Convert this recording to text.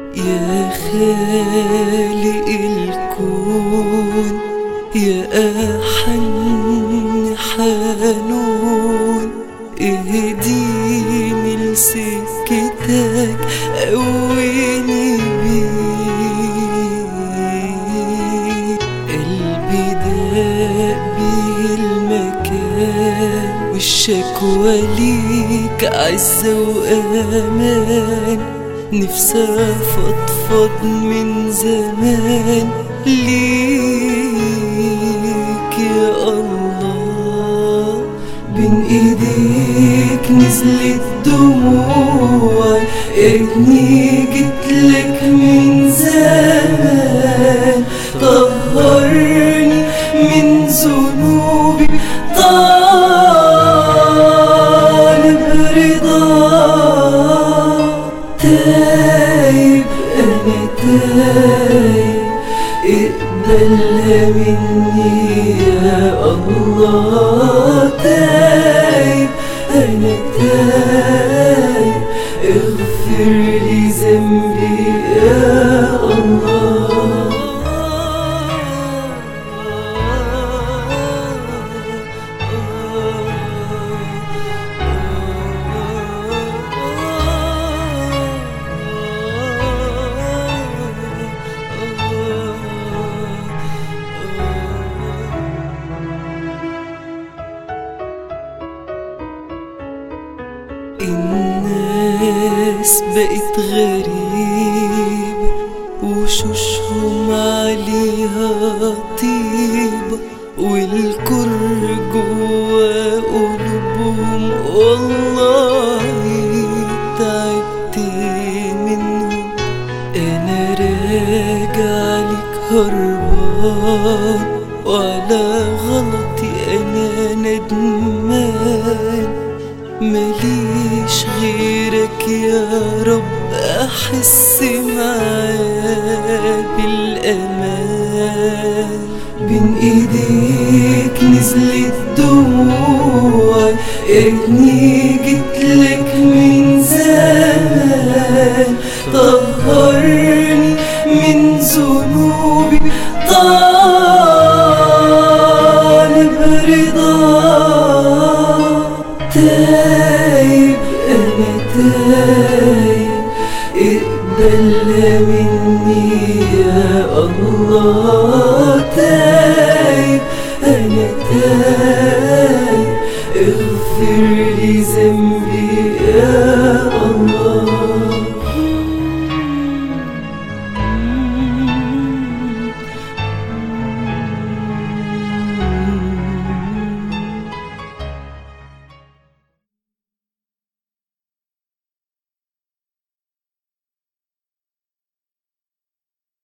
يا خالق الكون يا أحن حنون، اهديني لسكتك قويني بيك. قلبي داق بيه المكان والشكوى ليك عزة وأمان، نفسي أفضفض من زمان ليك يا الله. بين ايديك نزلت دموع، يا ريتني جيتلك من زمان. طهرني من ذنوبي طالب رضاك، تايب أنا تايب اقبلها مني يا الله. تايب أنا تايب اغفر لي ذنبي يا الله. الناس بقت غريبة وشوشهم عليها طيبة، والكره جوا قلوبهم والله تعبت منهم. أنا راجع لك هربان وعلى غلطي أنا ندمان، ماليش غيرك يا رب أحس معاه بالأمان. بين ايديك نزلت دموع، يا ريتني جيتلك من زمان. طهرني من ذنوبي طالب رضاك، تايب أنا تايب اقبلها مني يا الله. تايب أنا تايب اغفر لي ذنبي